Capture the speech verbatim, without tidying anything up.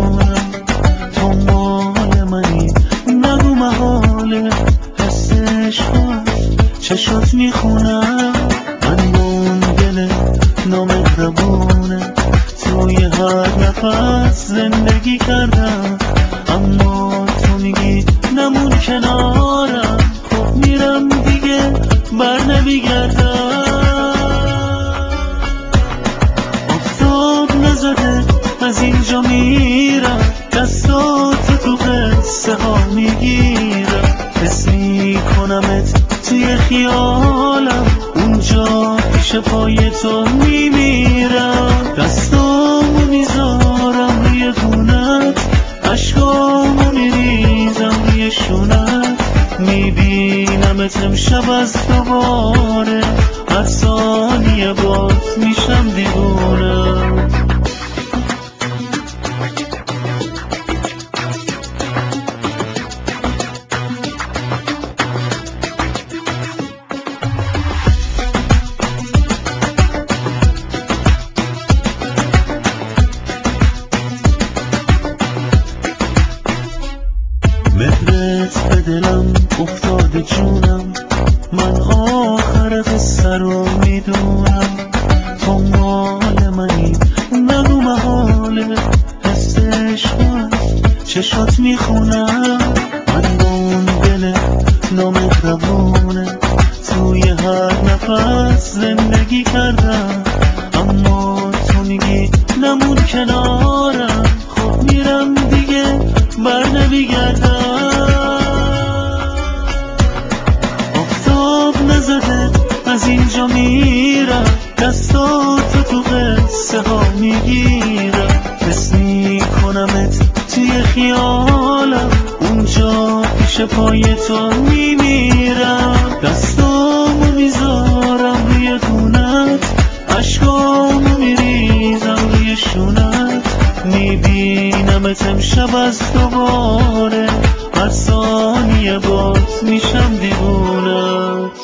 میدونم تو مال منی، نگو محاله حس عشقات چشات میخونم. من با اون دل نامهربونه توی هر نفس زندگی کردم، اما تو میگی نمون کنارم. خب میرم دیگه بر نمیگردم. آفتاب نزده از اینجا میرم، دستاتو تو قصه ها میگیرم، حس میکنمت توی خیالم، اونجا پیش پای تو میمیرم. دستامو میذارم روی گونت، عشقامو میریزم روی شونت، میبینمت امشب از دوباره، هر ثانیه بات میشم دیوونه. مهرت به دلم افتاده جونم، من آخر قصه رو میدونم. تو مال منی، نگو محاله حس عشقات چشات میخونم. من با اون دل نامهربونه توی هر نفس زندگی کردم، اما تو میگی نمون کنارم. خب میرم دیگه بر نمیگردم. آفتاب نزده از اینجا میرم، دستاتو تو قصه ها میگیرم، حس میکنمت توی خیالم، اونجا پیش پای تو میمیرم. دستامو میذارم روی گونت، عشقامو میریزم روی شونت، میبینمت امشب از دوباره، هر ثانیه بات میشم دیوونت.